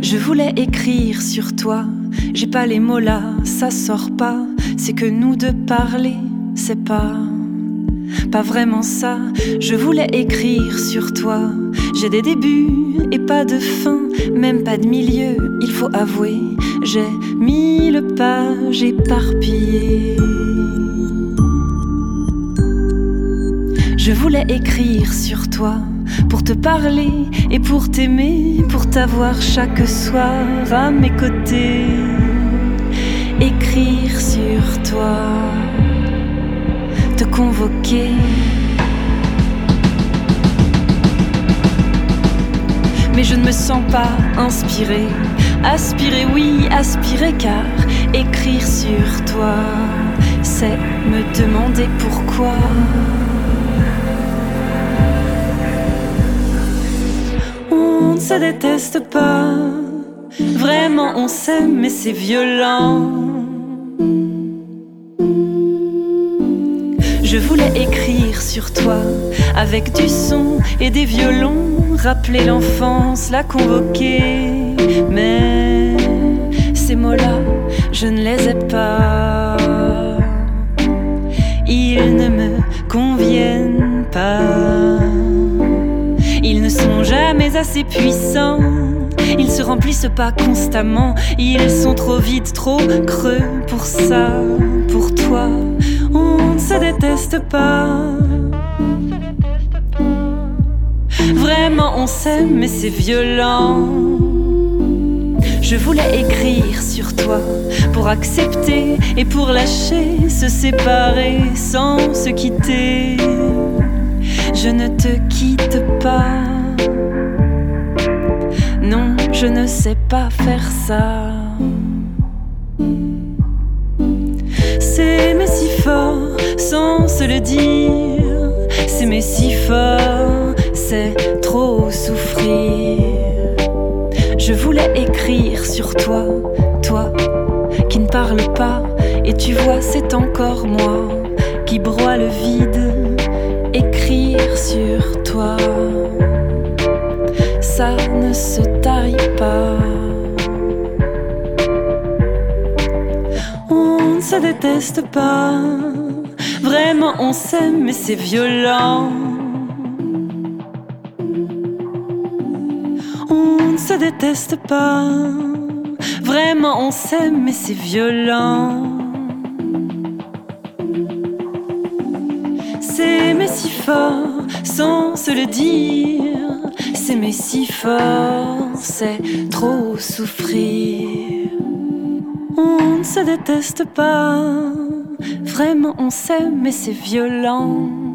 Je voulais écrire sur toi, j'ai pas les mots là, ça sort pas. C'est que nous deux parler, c'est pas vraiment ça. Je voulais écrire sur toi, j'ai des débuts et pas de fin, même pas de milieu, il faut avouer. J'ai 1000 pages éparpillées. Je voulais écrire sur toi, pour te parler et pour t'aimer, pour t'avoir chaque soir à mes côtés. Écrire sur toi, te convoquer. Mais je ne me sens pas inspirée. Aspirer, oui, aspirer, car écrire sur toi, c'est me demander pourquoi. On ne se déteste pas, vraiment on s'aime, mais c'est violent. Je voulais écrire sur toi, avec du son et des violons, rappeler l'enfance, la convoquer. Mais ces mots-là, je ne les ai pas. Ils ne me conviennent pas. Ils ne sont jamais assez puissants. Ils se remplissent pas constamment. Ils sont trop vides, trop creux pour ça, pour toi. On ne se déteste pas. Vraiment on s'aime, mais c'est violent. Je voulais écrire sur toi, pour accepter et pour lâcher, se séparer sans se quitter. Je ne te quitte pas. Non, je ne sais pas faire ça. S'aimer si fort sans se le dire, s'aimer si fort, c'est trop souffrir. Je voulais écrire sur toi, toi qui ne parle pas, et tu vois c'est encore moi qui broie le vide. Écrire sur toi, ça ne se taille pas. On ne se déteste pas, vraiment on s'aime, mais c'est violent. On ne se déteste pas, vraiment on s'aime, mais c'est violent. S'aimer si fort sans se le dire, s'aimer si fort, c'est trop souffrir. On ne se déteste pas, vraiment on s'aime, mais c'est violent.